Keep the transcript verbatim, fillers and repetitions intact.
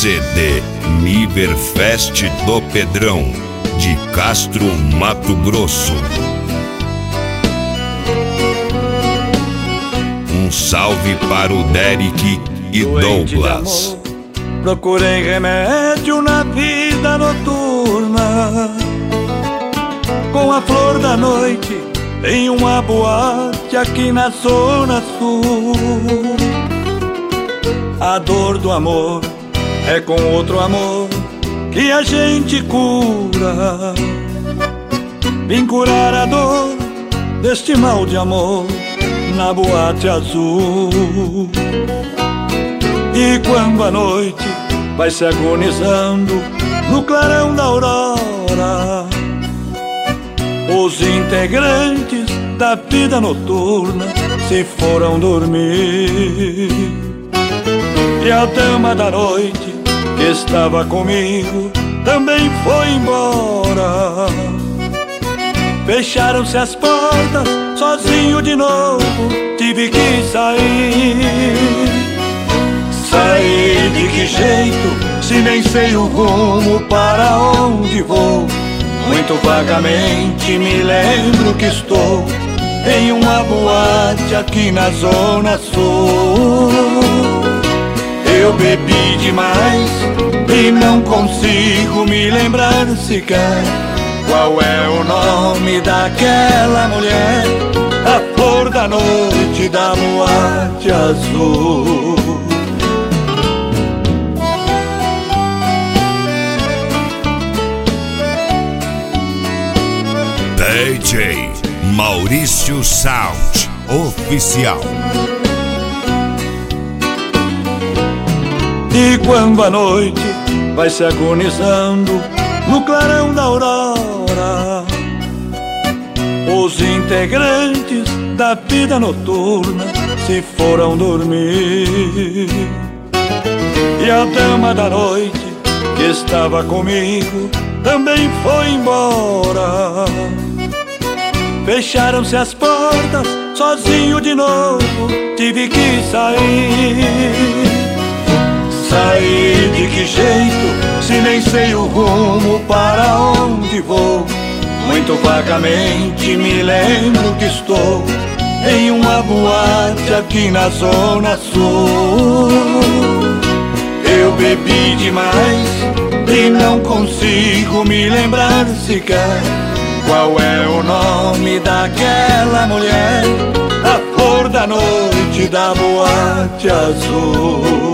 C D Niverfest do Pedrão, de Castro, Mato Grosso. Um salve para o Derek e Douglas. Procurei remédio na vida noturna, com a flor da noite em uma boate aqui na Zona Sul. A dor do amor é com outro amor que a gente cura. Vim curar a dor deste mal de amor na boate azul. E quando a noite vai se agonizando no clarão da aurora, os integrantes da vida noturna se foram dormir. E a dama da noite que estava comigo também foi embora. Fecharam-se as portas, sozinho de novo tive que sair. Sair de que jeito, se nem sei o rumo para onde vou? Muito vagamente me lembro que estou em uma boate aqui na Zona Sul. Eu bebi demais e não consigo me lembrar sequer qual é o nome daquela mulher, a flor da noite da boate azul. D J Maurício Sound Oficial. E quando a noite vai se agonizando no clarão da aurora, os integrantes da vida noturna se foram dormir. E a dama da noite que estava comigo também foi embora. Fecharam-se as portas, sozinho de novo tive que sair. Sair de que jeito, se nem sei o rumo para onde vou? Muito vagamente me lembro que estou em uma boate aqui na Zona Sul. Eu bebi demais e não consigo me lembrar sequer qual é o nome daquela mulher, a flor da noite da boate azul.